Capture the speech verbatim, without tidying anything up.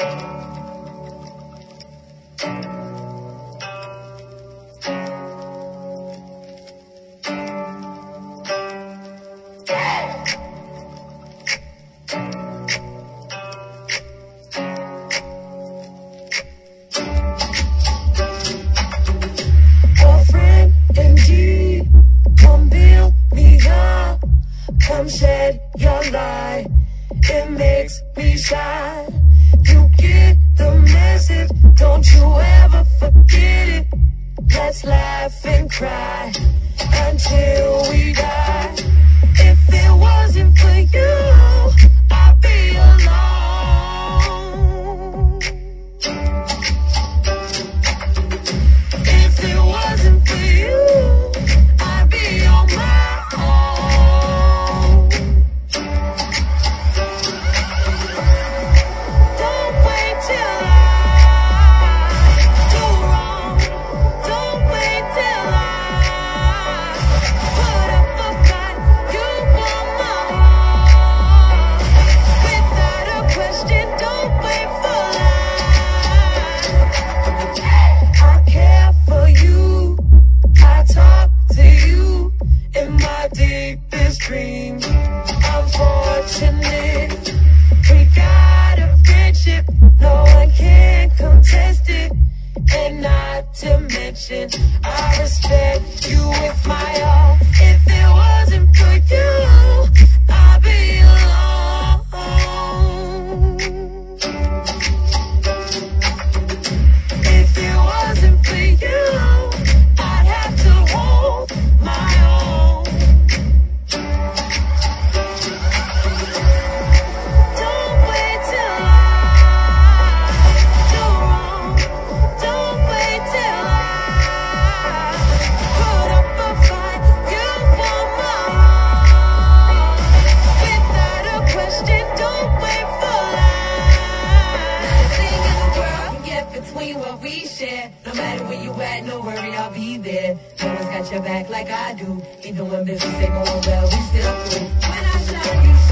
Come shed your light, it makes me shine. You get the message, don't you ever forget it. Let's laugh and cry until we die. If it wasn't for you, I'd be alone. If it wasn't for you, I'd be on my own. Deepest dreams. Unfortunate, we got a friendship, no one can contest it. And not to mention, I respect you with my all. If it wasn't for you, I'd be alone. If it wasn't for you, I'd have to hold my own. No matter where you at, no worry, I'll be there. No one's got your back like I do. Even when business ain't going well, we still cool. When I shine, you